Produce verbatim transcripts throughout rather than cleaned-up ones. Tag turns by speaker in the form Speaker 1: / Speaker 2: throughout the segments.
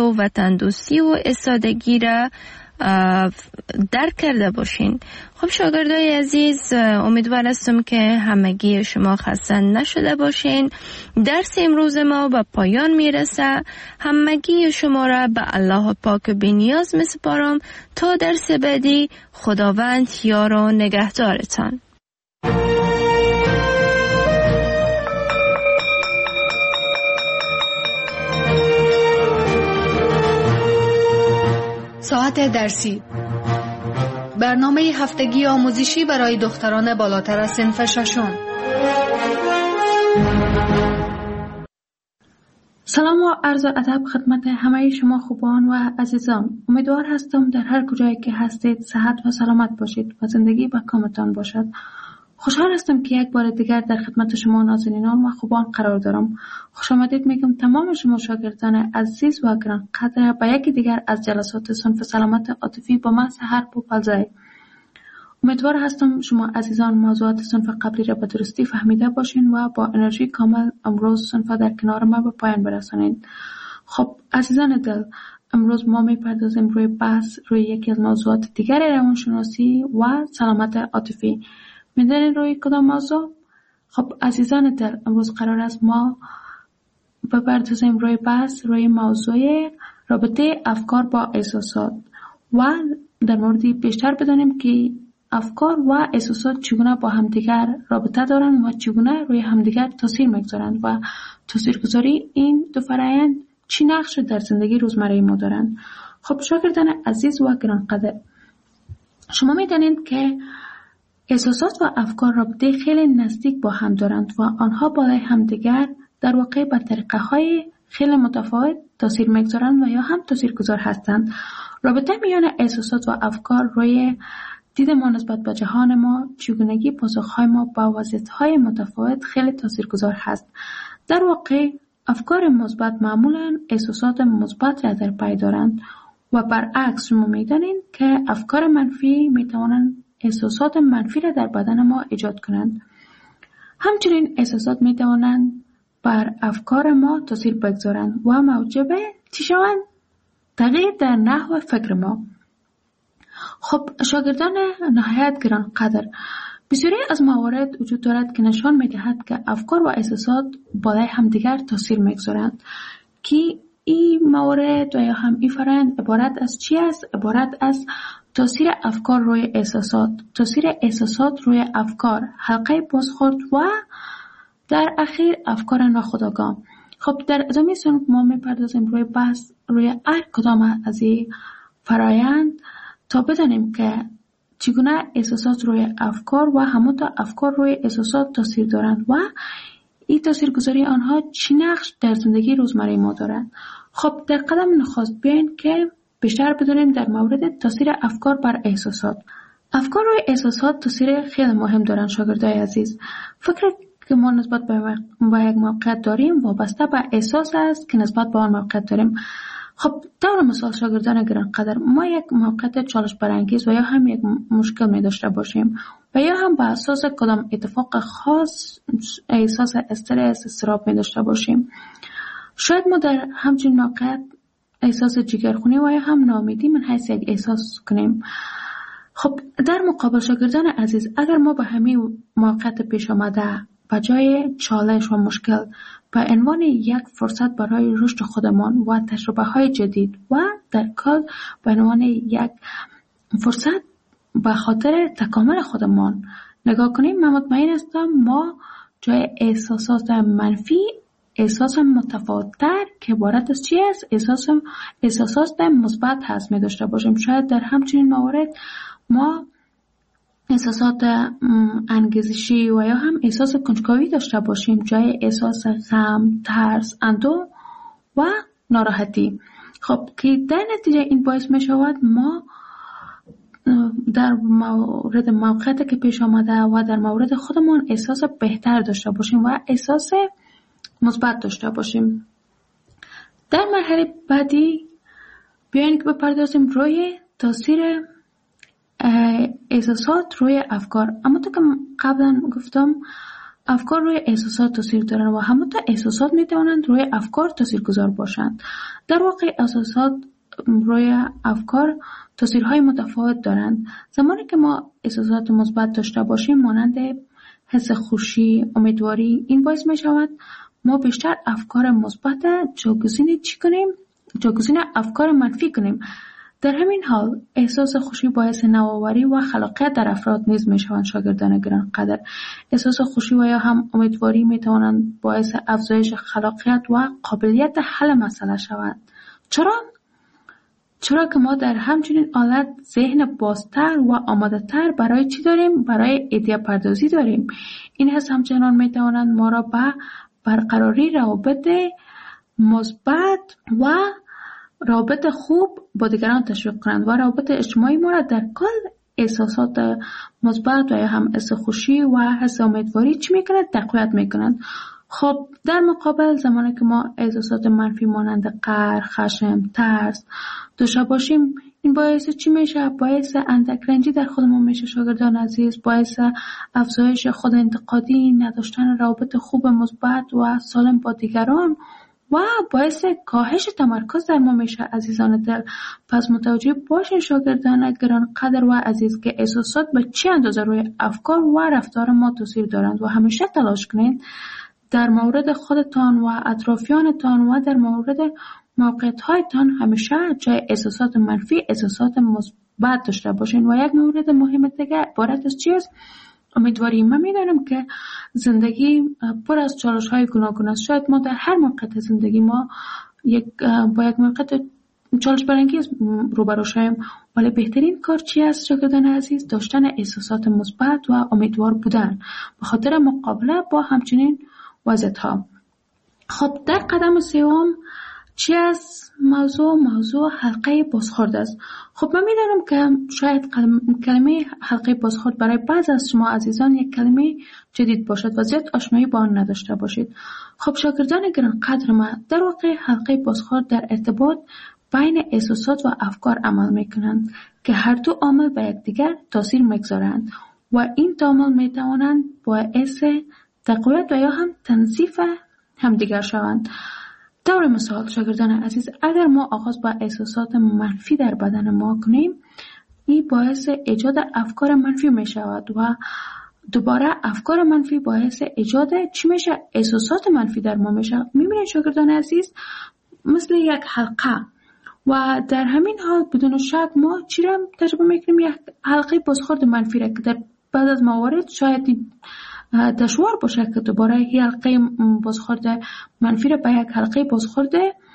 Speaker 1: و وطندوستی و استادگی را درک کرده باشین. خب شاگردای عزیز، امیدوار هستم که همگی شما خسته نشده باشین. درس امروز ما به پایان میرسه. همگی شما را به الله پاک بی‌نیاز میسپارم تا درس بعدی. خداوند یار و نگهدارتان.
Speaker 2: ساعت درسی، برنامه هفتگی آموزشی برای دختران بالاتر از صنف ششم.
Speaker 3: سلام و عرض ادب خدمت همه شما خوبان و عزیزان. امیدوار هستم در هر کجایی که هستید صحت و سلامت باشید و زندگی با کامتان باشد. خوشحال هستم که یک بار دیگر در خدمت شما نازنینان و خوبان قرار دارم. خوش آمدید میگم تمام شما شاگردان عزیز و گرانقدر به یکی دیگر از جلسات صنف سلامت عاطفی با من سحر پوپلزای. امیدوار هستم شما عزیزان موضوعات صنف قبلی را به درستی فهمیده باشین و با انرژی کامل امروز صنف در کنار ما به پایان برسانید. خب عزیزان دل، امروز ما میپردازیم روی بحث روی یکی از موضوعات دیگر روانشناسی و سلامت عاطفی. میدونین روی کدام موضوع؟ خب عزیزان دل، امروز قرار است ما بپردازیم روی بحث روی موضوع رابطه افکار با احساسات و در موردی بیشتر بدانیم که افکار و احساسات چگونه با همدیگر رابطه دارند و چگونه روی همدیگر تاثیر میگذارند و تاثیرگذاری این دو فرآیند چی نقش در زندگی روزمره ما دارند. خب شاگردان عزیز و گرانقدر، شما میدانید که احساسات و افکار رابطه خیلی نزدیک با هم دارند و آنها بالای همدیگر در واقع به طریقه های خیلی متفاوت تاثیر میگذارند و یا هم تاثیرگذار هستند. رابطه میان احساسات و افکار روی دید ما نسبت به جهان ما، چگونگی پاسخهای ما با وضعیت‌های متفاوت خیلی تاثیرگذار هست. در واقع افکار مثبت معمولاً احساسات مثبت را در پی دارند و برعکس شما می‌دانید که افکار منفی می‌توانند احساسات منفی را در بدن ما ایجاد کنند. همچنین احساسات می‌توانند بر افکار ما تاثیر بگذارند و موجب چی شوند؟ تغییر در نحو فکر ما. خب شاگردان نهایت گرانقدر، بسیاری از موارد وجود دارد که نشان می‌دهد که افکار و احساسات بالای همدیگر تاثیر می‌گذارند. که این موارد و یا هم این فرآیند عبارت از چی است؟ عبارت از تاثیر افکار روی احساسات، تاثیر احساسات روی افکار، حلقه بازخورد و در اخیر افکار ناخودآگاه. خب در ادامه صنف ما می‌پردازیم روی بحث روی هر کدام از این فرآیند تا بدانیم که چگونه احساسات روی افکار و همانطور افکار روی احساسات تاثیر دارند و این تاثیرگذاری آنها چی نقش در زندگی روزمره ما دارند. خب در قدم نخست بیاین که بیشتر بدونیم در مورد تاثیر افکار بر احساسات. افکار روی احساسات تاثیر خیلی مهم دارند شاگردای عزیز. فکر که ما نسبت به یک موقعیت داریم وابسته به احساس است که نسبت به آن موقعیت داریم. خب طور مثال شاگردان گرانقدر، ما یک موقعیت چالش برانگیز و یا هم یک مشکل می داشته باشیم و یا هم به اساس کدام اتفاق خاص احساس استرس، اضطراب می داشته باشیم. شاید ما در همچین موقعیت احساس جگرخونی و یا هم ناامیدی من حیث یک احساس کنیم. خب در مقابل شاگردان عزیز، اگر ما به همین موقعیت پیش آمده به جای چالش و مشکل به عنوان یک فرصت برای رشد خودمان و تجربه های جدید و در کل به عنوان یک فرصت به خاطر تکامل خودمان نگاه کنیم، من مطمئن هستم ما جای احساسات منفی احساس متفاوت‌تر که عبارت از چی است؟ احساس احساسات مثبت هست می داشته باشیم. شاید در همچنین موارد ما احساسات انگیزشی و یا هم احساس کنجکاوی داشته باشیم جای احساس غم، ترس، اندوه و ناراحتی. خب که در نتیجه این باعث می شود ما در مورد موقعیتی که پیش آمده و در مورد خودمان احساس بهتر داشته باشیم و احساس مثبت داشته باشیم. در مرحله بعدی بیاین که بپردازیم روی تاثیر احساسات روی افکار. اما تو که قبلا گفتم افکار روی احساسات تاثیر دارند و همونطور احساسات میتوانند روی افکار تاثیرگذار باشند. در واقع احساسات روی افکار تاثیرهای متفاوت دارند. زمانی که ما احساسات مثبت داشته باشیم مانند حس خوشی، امیدواری، این باعث می شود ما بیشتر افکار مثبت جایگزین چی کنیم؟ جایگزین افکار منفی کنیم. در همین حال احساس خوشی باعث نوآوری و خلاقیت در افراد نیز می شوند. شاگردان گرانقدر، احساس خوشی و یا هم امیدواری می توانند باعث افزایش خلاقیت و قابلیت حل مسئله شوند. چرا؟ چرا که ما در همچنین حالت ذهن بازتر و آماده تر برای چی داریم؟ برای ایده پردازی داریم. این حس همچنان می توانند ما را به برقراری روابط مثبت و روابط خوب با دیگران تشویق کنند و روابط اجتماعی ما را در کل احساسات مثبت و یا هم حس خوشی و حس امیدواری چی میکنند؟ تقویت میکنند. خب در مقابل زمانی که ما احساسات منفی مانند قهر، خشم، ترس داشته باشیم، این باعث چی میشه؟ باعث اندک رنجی در خودمون میشه. شاگردان عزیز، باعث افزایش خود انتقادی، نداشتن روابط خوب مثبت و سالم با دیگران و باعث کاهش تمرکز در ما میشه. عزیزان دل، پس متوجه باشین شاگردان گرانقدر و عزیز که احساسات به چه اندازه روی افکار و رفتار ما تاثیر دارند و همیشه تلاش کنید در مورد خودتان و اطرافیانتان و در مورد موقعیت‌هایتان همیشه جای احساسات منفی احساسات مثبت داشته باشین. و یک مورد مهم دیگه عبارت از چیست؟ امیدواری. من میدانم که زندگی پر از چالش‌های گوناگون است. شاید ما در هر موقعیت زندگی ما یک با یک موقعیت چالش برانگیز روبرو شویم، ولی بهترین کار چی است شاگردان عزیز؟ داشتن احساسات مثبت و امیدوار بودن به خاطر مقابله با همچنین وضعیت‌ها. خب در قدم سوم چی است؟ موضوع موضوع حلقه بازخورد است. خب من میدانم که شاید کلمه حلقه بازخورد برای بعض از شما عزیزان یک کلمه جدید باشد و زیاد آشنایی با آن نداشته باشید. خب شاگردان گرانقدر من، در واقع حلقه بازخورد در ارتباط بین احساسات و افکار عمل میکنند که هر دو عامل به یکدیگر تاثیر میگذارند و این دو عامل میتوانند باعث تقویت و یا هم تنظیف همدیگر شوند. طور مثال شاگردان عزیز، اگر ما آغاز با احساسات منفی در بدن ما کنیم، این باعث ایجاد افکار منفی می شود و دوباره افکار منفی باعث ایجاد چی میشه؟ احساسات منفی در ما میشه. میبینید شاگردان عزیز مثل یک حلقه و در همین حال بدون شک ما چی را تجربه میکنیم؟ یک حلقه بازخورد منفی را که در بعد از موارد شاید دشوار باشه که دوباره یک حلقه بازخورد منفی را به یک حلقه بازخورد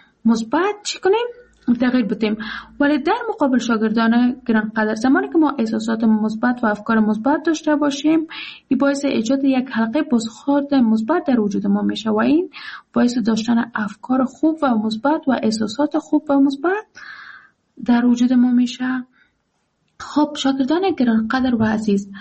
Speaker 3: مثبت چی کنیم؟ تغییر بدیم. ولی در مقابل شاگردان گرانقدر، زمانی که ما احساسات مثبت و افکار مثبت داشته باشیم، این باعث ایجاد یک حلقه بازخورد مثبت در وجود ما میشه و این باعث داشتن افکار خوب و مثبت و احساسات خوب و مثبت در وجود ما میشه. خب شاگردان گرانقدر و عزیز،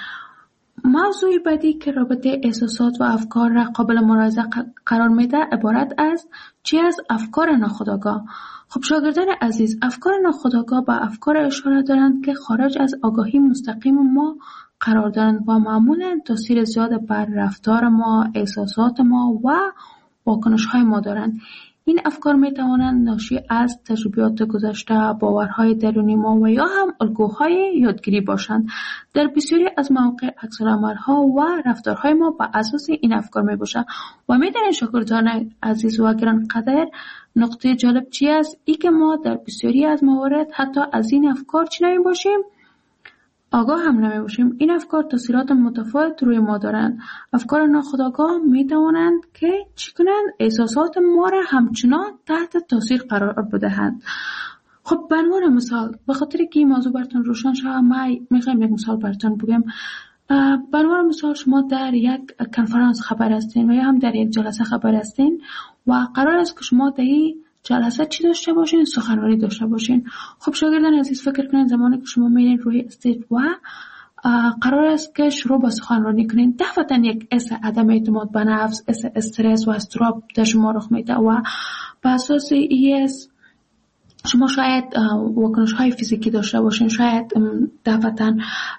Speaker 3: موضوع بعدی که رابطه احساسات و افکار را قابل ملاحظه قرار میده عبارت از چی از افکار ناخودآگاه. خب شاگردان عزیز، افکار ناخودآگاه با افکار اشاره دارند که خارج از آگاهی مستقیم ما قرار دارند و معمولا تاثیر زیاد بر رفتار ما، احساسات ما و واکنش‌های ما دارند. این افکار می توانند ناشی از تجربیات گذشته، باورهای درونی ما و یا هم الگوهای یادگیری باشند. در بسیاری از مواقع عکس‌العمل‌ها و رفتارهای ما بر اساس این افکار می باشند و می دانید شاگردان عزیز و گرانقدر، نقطه جالب چی است؟ ای که ما در بسیاری از موارد حتی از این افکار چی نمی باشیم؟ آگاه هم نمی باشیم. این افکار تاثیرات متفاوت روی ما دارند. افکار ناخودآگاه می توانند که چی کنند؟ احساسات ما را همچنان تحت تاثیر قرار بدهند. خب به عنوان مثال، به خاطر که این موضوع براتون روشن شود، من میخوام یک مثال براتون بگم. به عنوان مثال، شما در یک کنفرانس خبر هستین و یا هم در یک جلسه خبر هستین و قرار است که شما در این جلسه چی داشته باشین؟ سخنرانی داشته باشین. خب شاگردان عزیز، فکر کنین زمانی که شما میرین روی استیج و قرار است که شروع به سخنرانی کنین، دفعتا یک حس عدم اعتماد به نفس، حس استرس و اضطراب در شما رخ میده و به اساس این شما شاید واکنش های فیزیکی داشته باشین، شاید دفعتاً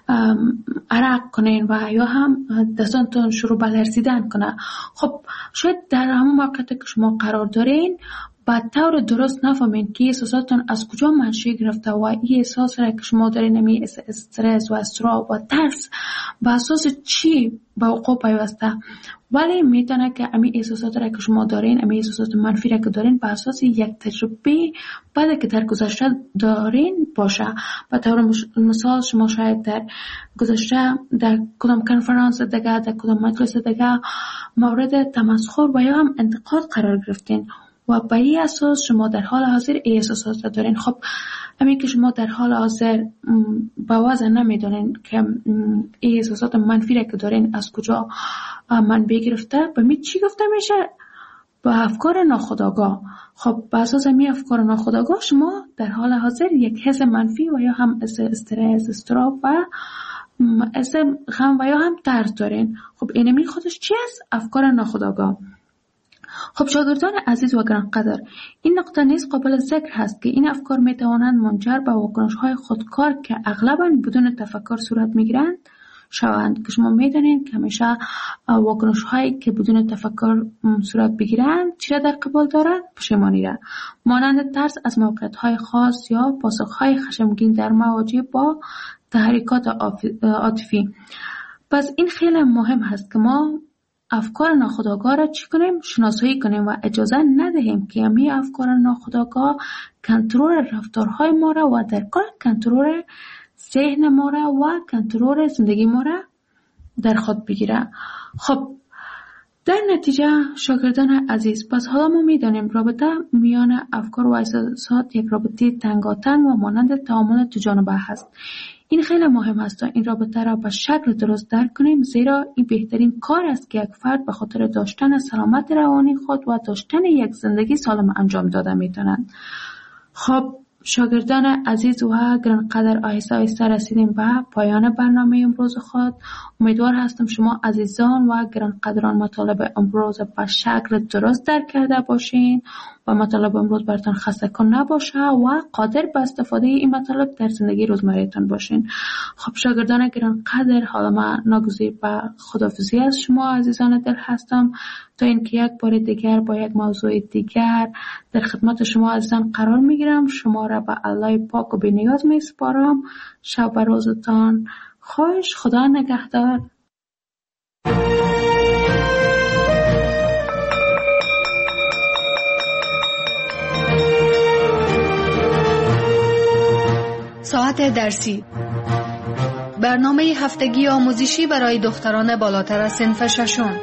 Speaker 3: عرق کنین و یا هم دستانتون شروع به لرزیدن کنه. خب شاید در همون موقعیتی که شما قرار دارین با طور درست نفهمین که احساساتون از کجا منشأ گرفته و این احساس را که شما دارین، نمی استرس و استراب و ترس با اساس چی به وقوع پیوسته، ولی میتونه که امی احساسات را که شما دارین، امی احساسات منفی را که دارین به اساس یک تجربه بعد که در گذشته دارین باشه. به طور مثال شما شاید در گذشته در کدام کنفرانس دیگه، در کدام مجلس دیگه مورد تمسخر و یا هم انتقاد قرار گرفتین و به این اساس شما در حال حاضر ای احساسات دارین. خب همین که شما در حال حاضر با وضع نمیدونین که ای احساسات منفی را که دارین از کجا منبع گرفته، به می چی گفته میشه؟ با افکار ناخودآگاه. خب با اساس می افکار ناخودآگاه شما در حال حاضر یک حس منفی و یا هم استرس، استراب و حس غم و یا هم ترس دارین. خب اینمی خودش چی است؟ افکار ناخودآگاه. خب شاگردان عزیز و گرانقدر، این نقطه نیز قابل ذکر هست که این افکار می توانند منجر به واکنش‌های خودکار که اغلباً بدون تفکر صورت می‌گیرند شوند. که شما می‌دانید که همیشه واکنش‌هایی که بدون تفکر صورت بگیرند چی را در قبال دارند؟ پشیمانی را، مانند ترس از موقعیت‌های خاص یا پاسخ‌های خشمگین در مواجه با تحریکات عاطفی. پس این خیلی مهم هست که ما افکار ناخودآگاه را چی کنیم؟ شناسایی کنیم و اجازه ندهیم که همین افکار ناخودآگاه کنترل رفتارهای ما را و در کل کنترل ذهن ما را و کنترل زندگی ما را در خود بگیره. خب در نتیجه شاگردان عزیز، پس حالا ما میدانیم رابطه میان افکار و احساسات یک رابطه تنگاتنگ و مانند تعامل دو جانبه هست. این خیلی مهم است تا این رابطه را به شکل درست درک کنیم، زیرا این بهترین کار است که یک فرد به خاطر داشتن سلامت روانی خود و داشتن یک زندگی سالم انجام داده میتونند. خب شاگردان عزیز و گرانقدر، آهسته آهسته رسیدیم به پایان برنامه امروز خود. امیدوار هستم شما عزیزان و گرانقدران مطالب امروز به شکل درست درک کرده باشین و مطالب امروز براتون خسته کن نباشه و قادر به استفاده این مطالب در زندگی روزمره‌تان باشین. خب شاگردان گرانقدر، حالا من ناگزیر به خداحافظی از شما عزیزان دل هستم تا اینکه یک بار دیگر با یک موضوع دیگر در خدمت شما عزیزان قرار میگیرم. شما را به الله پاک و بی‌نیاز میسپارم. شب و روزتان خوش. خدا نگهدار.
Speaker 2: ساعت درسی، برنامه هفتگی آموزشی برای دختران بالاتر از صنف ششم.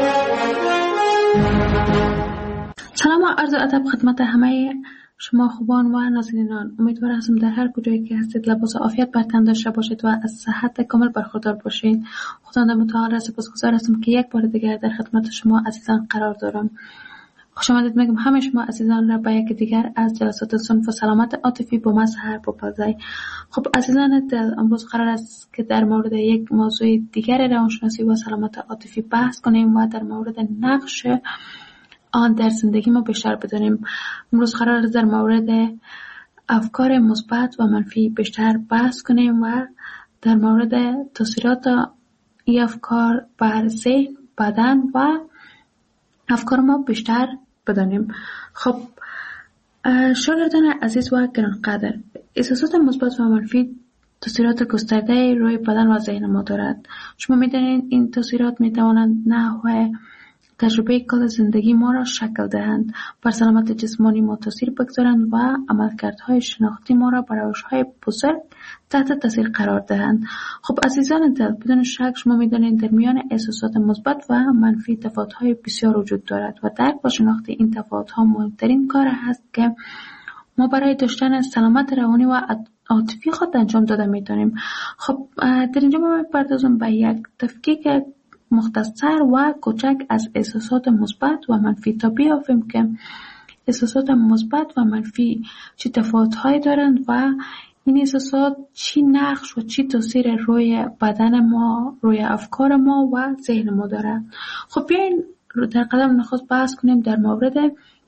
Speaker 3: سلام و عرض ادب خدمت همه شما خوبان و نازنینان. امیدوار هستم در هر کجایی که هستید لباس عافیت بر تن داشته باشید و از صحت کامل برخوردار باشید. خداوند متعال را سپاسگزار هستم که یک بار دیگر در خدمت شما عزیزان قرار دارم. خوش آمدید میگم همه شما عزیزان را به یک دیگر از جلسات صنف سلامت عاطفی با مظهر بپذیر. خب عزیزان دل، امروز قرار است که در مورد یک موضوع دیگر روانشناسی و سلامت عاطفی بحث کنیم و در مورد نقش آن در زندگی ما بیشتر بدانیم. امروز قرار است در مورد افکار مثبت و منفی بیشتر بحث کنیم و در مورد تاثیرات این افکار بر ذهن، بدن و افکار ما بیشتر بدانیم. خب شاگردان عزیز و گرانقدر، احساسات مثبت و منفی تاثیرات گسترده روی بدن و ذهن ما دارد. شما می‌دانید این تاثیرات می‌توانند نحو تجربه کل زندگی ما را شکل دهند، بر سلامت جسمانی ما تاثیر بگذارند و عملکردهای شناختی ما را بر روش‌های بزرگ تحت تاثیر قرار دهند. خب عزیزان دل، بدون شک شما می‌دانید در میان احساسات مثبت و منفی تفاوت‌های بسیار وجود دارد و درک و شناخت این تفاوت‌ها مهمترین کار است که ما برای داشتن سلامت روانی و عاطفی خود انجام داده می‌توانیم. خب در اینجا ما می‌پردازم به یک تفکیک مختصر و کوچک از احساسات مثبت و منفی تا بیافیم که احساسات مثبت و منفی چه تفاوت‌هایی دارند و این احساسات چی نقش و چی تاثیر روی بدن ما، روی افکار ما و ذهن ما دارند. خب بیاین در قدم نخست بحث کنیم در مورد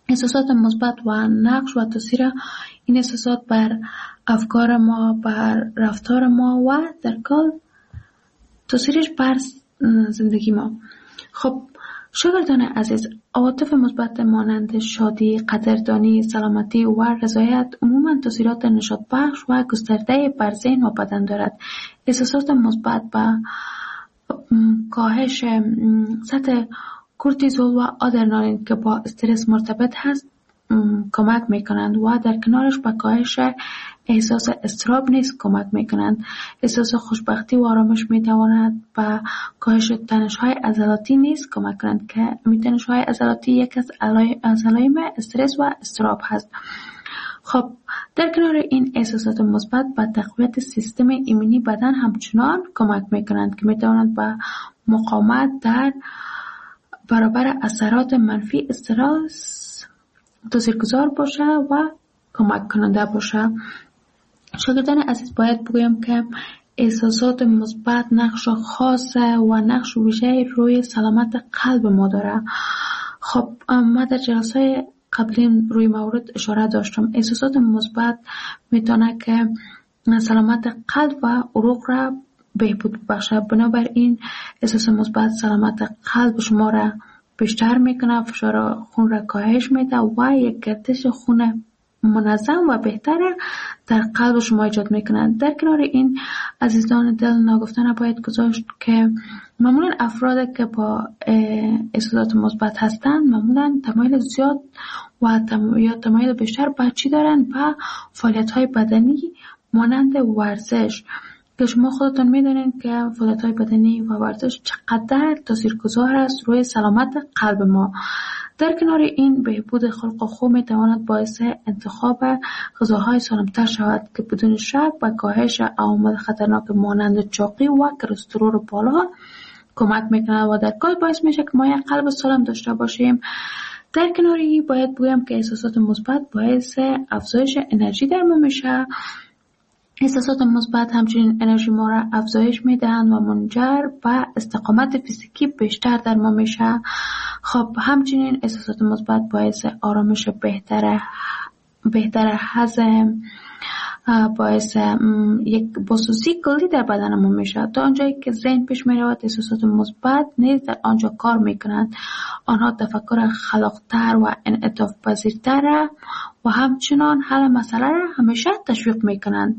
Speaker 3: احساسات مثبت و نقش و تاثیر این احساسات بر افکار ما، بر رفتار ما و در کل تاثیرش بر زندگی ما. خب شاگردان عزیز، عواطف مثبت مانند شادی، قدردانی، سلامتی و رضایت عموما تاثیرات نشاط بخش و گسترده بر ذهن و بدن دارد. احساسات مثبت با کاهش سطح کورتیزول و آدرنالین که با استرس مرتبط هست کمک میکنند و در کنارش به کاهش احساس اضطراب نیز کمک میکنند. احساس خوشبختی و آرامش میتواند به کاهش تنش‌های عضلاتی نیز کمک کنند که تنش‌های عضلاتی یک از علائم استرس و اضطراب هست. خب در کنار این احساسات مثبت به تقویت سیستم ایمنی بدن همچنان کمک میکنند که میتواند به مقاومت در برابر اثرات منفی استرس تاثیرگذار باشه و کمک کننده باشه. شاگردان عزیز، باید بگویم که احساسات مثبت نقش خاص و نقش ویژه روی سلامت قلب ما داره. خب ما در جلسه قبلی روی مورد اشاره داشتم. احساسات مثبت میتونه که سلامت قلب و عروق را بهبود بخشه. بنابراین احساس مثبت سلامت قلب شما را بیشتر میکنه، فشار خون را کاهش میده و یک گردش خون منظم و بهتر در قلب شما ایجاد میکنه. در کنار این عزیزان دل ناگفتن باید گذاشت که معمولا افراد که با احساسات مثبت هستند معمولا تمایل زیاد و تم... یا تمایل بیشتر به چی دارن؟ به فعالیت های بدنی مانند ورزش، که شما خودتون میدونین که فعالیت های بدنی و ورزش چقدر تاثیرگذار است روی سلامت قلب ما. در کنار این بهبود خلق و خو میتواند باعث انتخاب غذاهای سالمتر شود که بدون شک به کاهش عوامل خطرناک مانند چاقی و کلسترول بالا کمک میکنه و در کل باعث میشه که ما یک قلب سالم داشته باشیم. در کنار این باید بگویم که احساسات مثبت باعث افزایش انرژی در ما میشه. احساسات مثبت همچنین انرژی ما را افزایش میدهند و منجر به استقامت فیزیکی بیشتر در ما میشه. خب همچنین احساسات مثبت باعث آرامش بهتر بهتر هضم، باعث یک بسوسی کلی در بدن ما میشه. تا آنجایی که ذهن پیش میرود احساسات مثبت نیز در آنجا کار میکنند. آنها تفکر خلاقتر و انعطاف پذیرتر و همچنان حل مسئله را همیشه تشویق میکنند.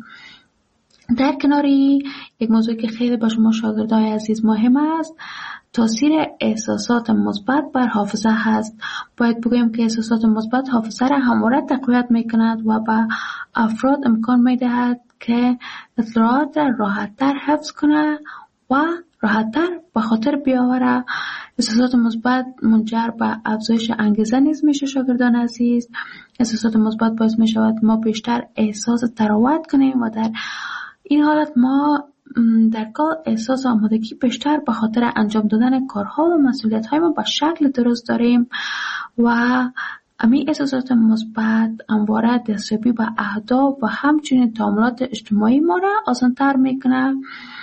Speaker 3: در کناری یک موضوع که خیلی با شما شاگردای عزیز مهم است، تاثیر احساسات مثبت بر حافظه هست. باید بگویم که احساسات مثبت حافظه را همواره تقویت میکند و به افراد امکان میدهد که اطلاعات را راحت‌تر حفظ کنه و راحت‌تر به خاطر بیاوره. احساسات مثبت منجر به افزایش انگیزه نیز میشه. شاگردان عزیز، احساسات مثبت باعث میشود ما بیشتر احساس تراوت کنیم و در این حالت ما در کار احساس آمادگی بیشتر به خاطر انجام دادن کارها و مسئولیت‌های ما به شکل درست داریم و امی احساسات مثبت همواره دستیابی به اهداف و همچنین تعاملات اجتماعی ما را آسان‌تر میکنه.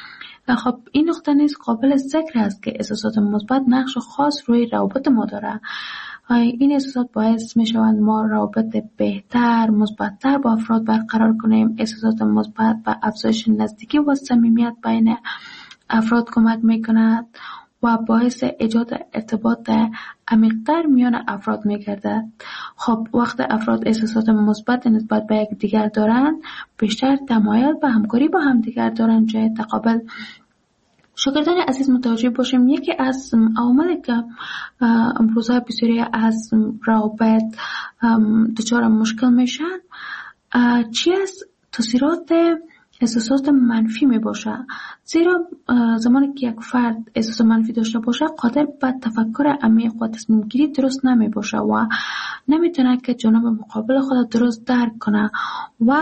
Speaker 3: خب این نقطه نیز قابل ذکر است که احساسات مثبت نقش خاص روی روابط ما داره. این احساسات باعث می شوند ما روابط بهتر، مثبت‌تر با افراد برقرار کنیم. احساسات مثبت به افزایش نزدیکی و صمیمیت بین افراد کمک می کند و باعث ایجاد ارتباط عمیق‌تر میان افراد می گردد. خب وقت افراد احساسات مثبت نسبت به یک دیگر دارند، بیشتر تمایل به همکاری با هم دیگر دارند جای تقابل. شاگردان عزیز متوجه باشیم یکی از عواملی که امروزها بسیاری از روابط دچار مشکل میشن چی است؟ تاثیرات احساسات منفی می باشه. زیرا زمانی که یک فرد احساس منفی داشته باشه قادر به تفکر عمیق و تصمیم گیری درست نمی باشه و نمیتونه که جانب مقابل خود درست درک کنه و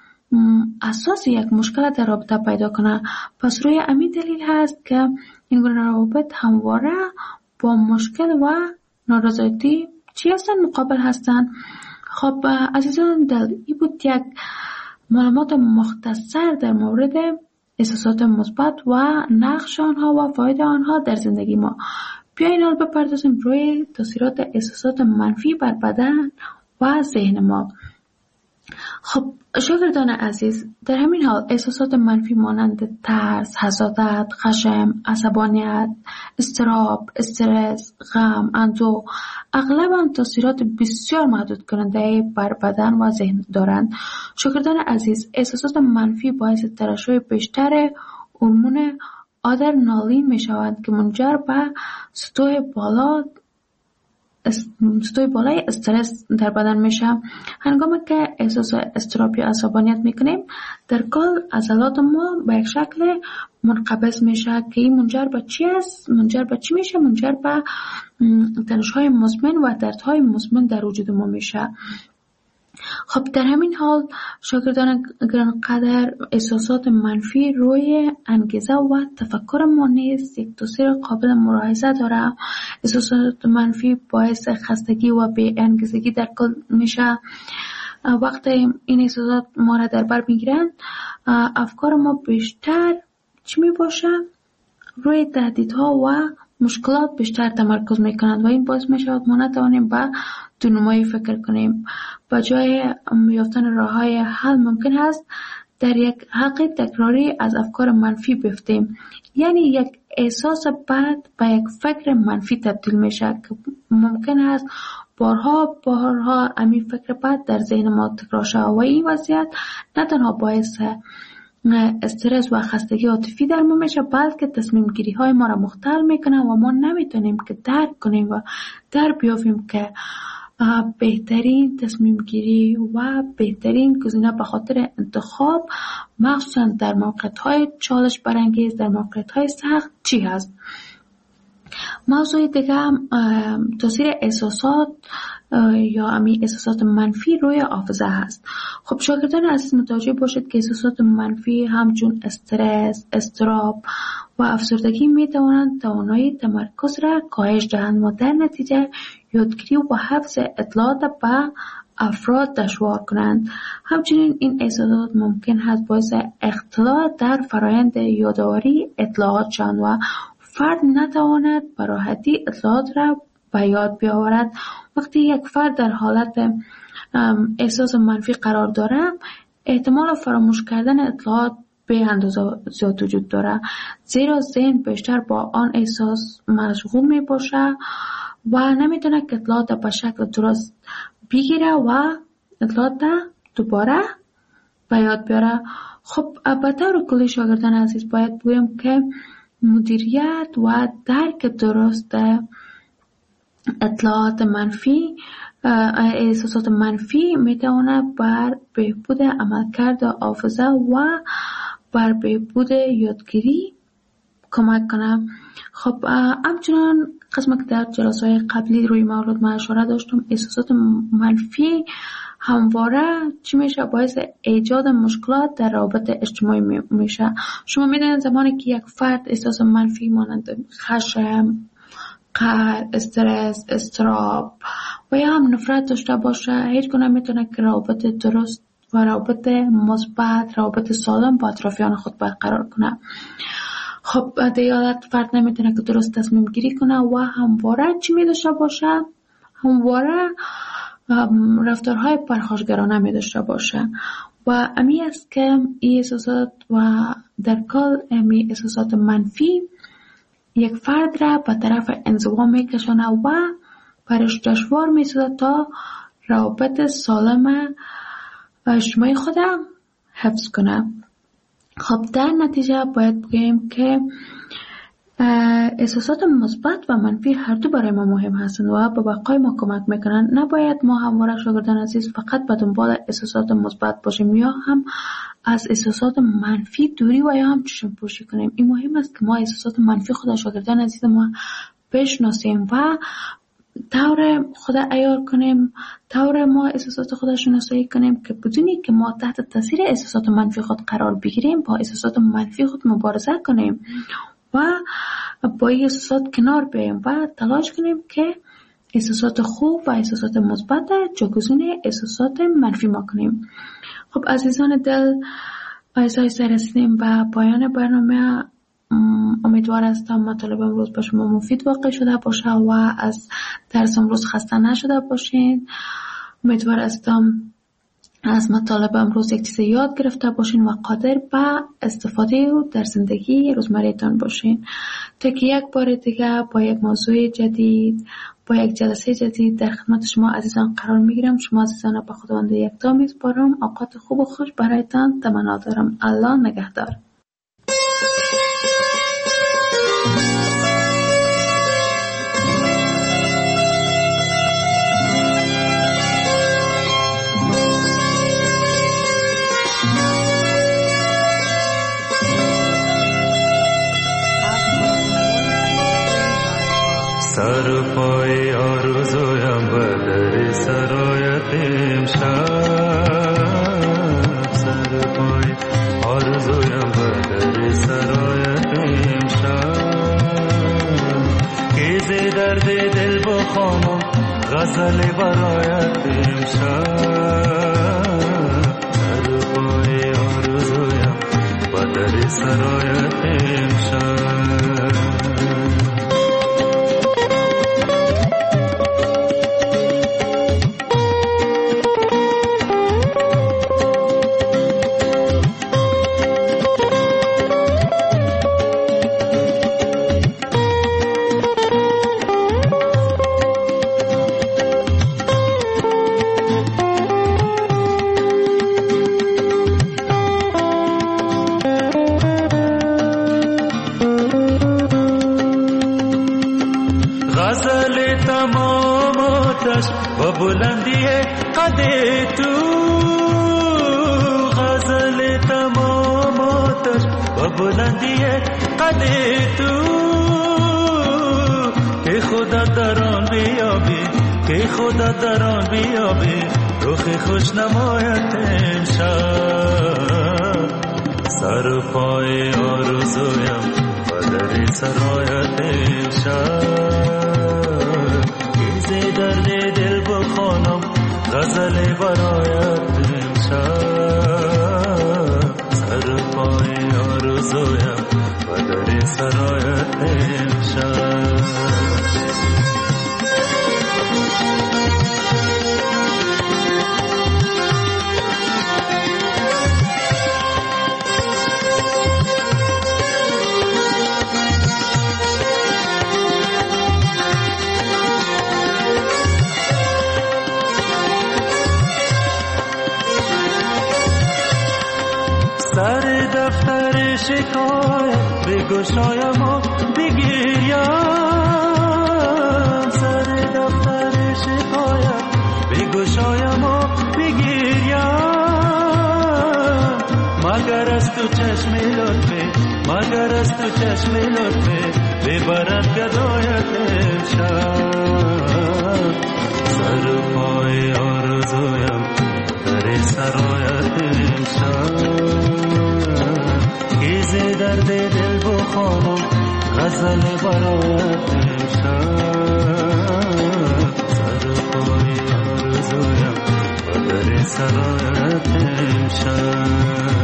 Speaker 3: اساس یک مشکل در رابطه پیدا کنه. پس روی همین دلیل هست که این گونه روابط همواره با مشکل و نارضایتی چی هستن؟ مقابل هستن. خب عزیزان دل، این بود یک معلومات مختصر در مورد احساسات مثبت و نقش آنها و فاید آنها در زندگی ما. بیایید حال بپردازیم روی تاثیرات احساسات منفی بر بدن و ذهن ما. خب شاگردان عزیز، در همین حال احساسات منفی مانند ترس، حسادت، خشم، عصبانیت، اضطراب، استرس، غم، اندوه اغلباً تاثیرات بسیار محدود کننده بر بدن و ذهن دارند. شاگردان عزیز، احساسات منفی باعث ترشح بیشتر هورمون آدرنالین می شوند که منجر به سطوح بالا سطوح بالای استرس در بدن میشه. هنگامی که احساس اضطراب یا عصبانیت میکنیم، در کل عضلات ما به یک شکل منقبض میشه که این منجر به چی است؟ منجر به چی میشه؟ منجر به تنش‌های مزمن و دردهای مزمن در وجود ما میشه. خب در همین حال شاگردان گرانقدر، احساسات منفی روی انگیزه و تفکر ما نیز یک تاثیر قابل ملاحظه داره. احساسات منفی باعث خستگی و بی انگیزگی در کل میشه. وقتی این احساسات ما را در بر میگیرن، افکار ما بیشتر چی می باشه؟ روی تهدیدها و مشکلات بیشتر تمرکز میکنند و این باعث میشود ما نتوانیم به دونمایی فکر کنیم. با جای یافتن راههای حل ممکن است در یک حق تکراری از افکار منفی بیفتیم. یعنی یک احساس بد به یک فکر منفی تبدیل میشه که ممکن است بارها بارها همین فکر بد در ذهن ما تکرار شود و این وضعیت نه تنها باعث استرس و خستگی عاطفی در ما میشه، بلکه تصمیم گیری های ما را مختل میکنه و ما نمیتونیم که درک کنیم و در بیافیم که بهترین تصمیم گیری و بهترین گزینه به خاطر انتخاب، مخصوصا در موقعیت های چالش برانگیز، در موقعیت های سخت چی هست. موضوع دیگه هم تاثیر احساسات یا امی احساسات منفی روی حافظه هست. خب شاگردان عزیز متوجه باشید که احساسات منفی همچون استرس، اضطراب و افسردگی می توانند توانایی تمرکز را کاهش دهند و در نتیجه یادگیری و حفظ اطلاعات به افراد دشوار کنند. همچنین این احساسات ممکن است باعث اختلال در فرایند یادآوری اطلاعات شوند و فرد نتواند به راحتی اطلاعات را به یاد بیاورد. وقتی یک فرد در حالت احساس منفی قرار دارد، احتمال فراموش کردن اطلاعات به اندازه زیاد وجود دارد، زیرا ذهن بیشتر با آن احساس مشغول می باشه و نمیتونه که اطلاعات به شکل درست بگیره و اطلاعات دوباره به یاد بیاره. خب به طور کلی شاگردان عزیز باید بگویم که مدیریت و درک درست اطلاعات منفی، احساسات منفی میتونه بر بهبود عملکرد حافظه و بر بهبود یادگیری کمک کنه. خب همچنان قسمت که در جلسه‌های قبلی روی موضوع ما اشاره داشتم، احساسات منفی همواره چی میشه؟ باعث ایجاد مشکلات در روابط اجتماعی میشه. شما میدونید زمانی که یک فرد احساس منفی مانند خشم، قهر، استرس، اضطراب و یا هم نفرت داشته باشه، هیچ گونه میتونه که روابط درست و روابط مثبت، روابط سالم با اطرافیان خود برقرار کنه. خب در این حالت فرد نمیتونه که درست تصمیم گیری کنه و همواره چی میداشته باشه؟ همواره رفتارهای پرخاشگرانه می داشته باشه و امی است که این احساسات و در کل امی احساسات منفی یک فرد را به طرف انزوا می کشانه و برش دشوار می سازد تا روابط سالم اجتماعی خود حفظ کنه. خب در نتیجه باید بگیم که احساسات مثبت و منفی هر دو برای ما مهم هستند و به بقای ما کمک میکنند. نباید ما همواره شاگردان عزیز فقط به دنبال احساسات مثبت باشیم یا هم از احساسات منفی دوری و یا هم چشم پوشی کنیم. این مهم است که ما احساسات منفی خود شاگردان عزیز ما بشناسیم و طور خود عیار کنیم، طور ما احساسات خود شناسایی کنیم که بدونی که ما تحت تاثیر احساسات منفی خود قرار بگیریم، با احساسات منفی خود مبارزه کنیم و با این احساسات کنار بیاییم و تلاش کنیم که احساسات خوب و احساسات مثبت جایگزین احساسات منفی ما کنیم. خب عزیزان دل، آیسته آیسته رسیدیم به پایان برنامه امیدوار هستم مطالب امروز به شما مفید واقع شده باشه و از درس امروز خسته نشده باشین. امیدوار هستم از مطالب امروز یک چیز یاد گرفته باشین و قادر به استفاده او در زندگی روزمره‌تان باشین. تا که یک بار دیگه با یک موضوع جدید، با یک جلسه جدید در خدمت شما عزیزان قرار میگیرم. شما عزیزان به خداوند یکتا میسپارم. اوقات خوب و خوش برایتان تمنا دارم. الله نگهدار.
Speaker 4: سر پای آرزویم بدر سرایت امشب، سر پای آرزویم بدر سرایت امشب، که ز درد دل بخوانم غزل برایت امشب، سر پای آرزویم بدر سرایت امشب. و بلندی قد تو غزل تمام آتش و بلندی قد تو، که خدا در آن بیابی، که خدا در آن بیابی رخ خوش نمایت امشب، سر پای آرزویم و در سرایت امشب، درد دل بخوانم غزل برایت امشب، سر پای آرزویم و در سرایت امشب. سر دفتر شکایت بگشایم و بگیریم، سر دفتر شکایت بگشایم و بگیریم، مگر از تو چشم لطفه، مگر از تو چشم لطفه ببرد گدایت امشب، سر پای آرزویم در سرایت امشب، که ز درد دل بخوانم غزل برایت امشب، سر پای آرزویم و در سرایت امشب.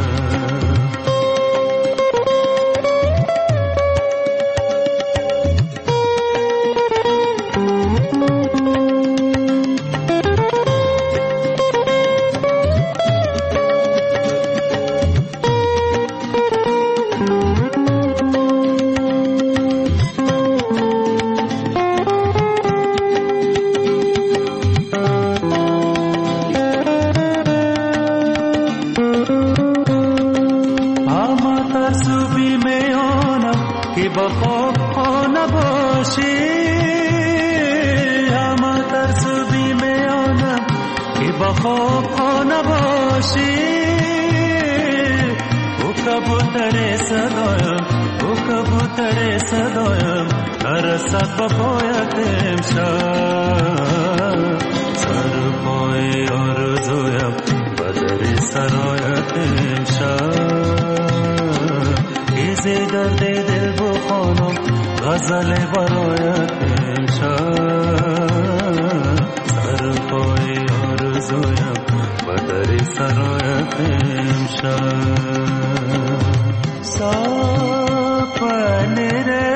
Speaker 4: غزل برایت امشب، سر پای آرزویم و در سرایت امشب. अपने